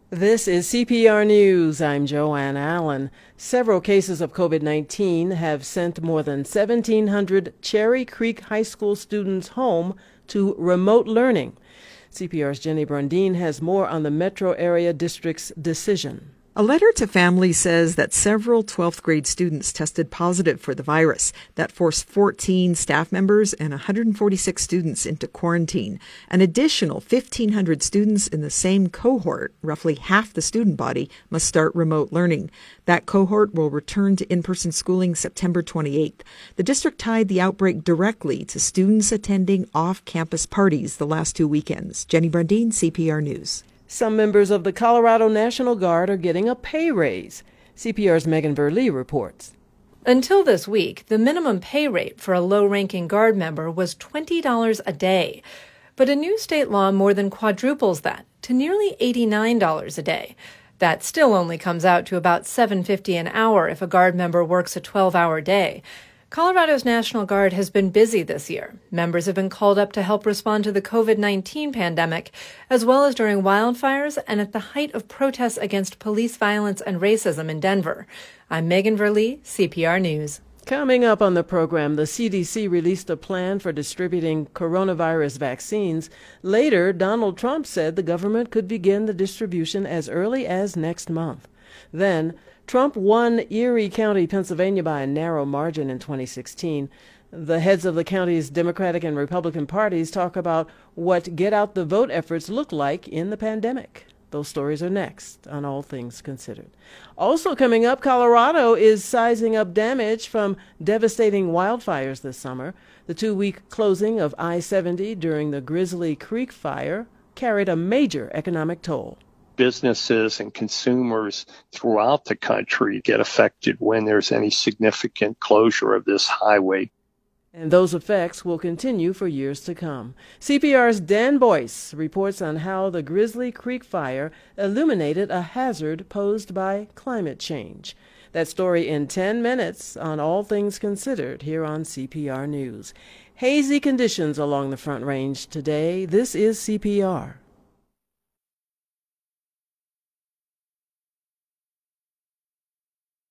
This is CPR News. I'm Joanne Allen. Several cases of COVID-19 have sent more than 1,700 Cherry Creek High School students home to remote learning. CPR's Jenny Brundin has more on the metro area district's decision. A letter to families says that several 12th grade students tested positive for the virus. That forced 14 staff members and 146 students into quarantine. An additional 1,500 students in the same cohort, roughly half the student body, must start remote learning. That cohort will return to in-person schooling September 28th. The district tied the outbreak directly to students attending off-campus parties the last 2 weekends. Jenny Brundin, CPR News. Some members of the Colorado National Guard are getting a pay raise. CPR's Megan Verlee reports. Until this week, the minimum pay rate for a low-ranking Guard member was $20 a day. But a new state law more than quadruples that to nearly $89 a day. That still only comes out to about $7.50 an hour if a Guard member works a 12-hour day. Colorado's National Guard has been busy this year. Members have been called up to help respond to the COVID-19 pandemic, as well as during wildfires and at the height of protests against police violence and racism in Denver. I'm Megan Verlee, CPR News. Coming up on the program, the CDC released a plan for distributing coronavirus vaccines. Later, Donald Trump said the government could begin the distribution as early as next month. Then, Trump won Erie County, Pennsylvania by a narrow margin in 2016. The heads of the county's Democratic and Republican parties talk about what get-out-the-vote efforts look like in the pandemic. Those stories are next on All Things Considered. Also coming up, Colorado is sizing up damage from devastating wildfires this summer. The 2-week closing of I-70 during the Grizzly Creek fire carried a major economic toll. Businesses and consumers throughout the country get affected when there's any significant closure of this highway. And those effects will continue for years to come. CPR's Dan Boyce reports on how the Grizzly Creek fire illuminated a hazard posed by climate change. That story in 10 minutes on All Things Considered here on CPR News. Hazy conditions along the Front Range today. This is CPR.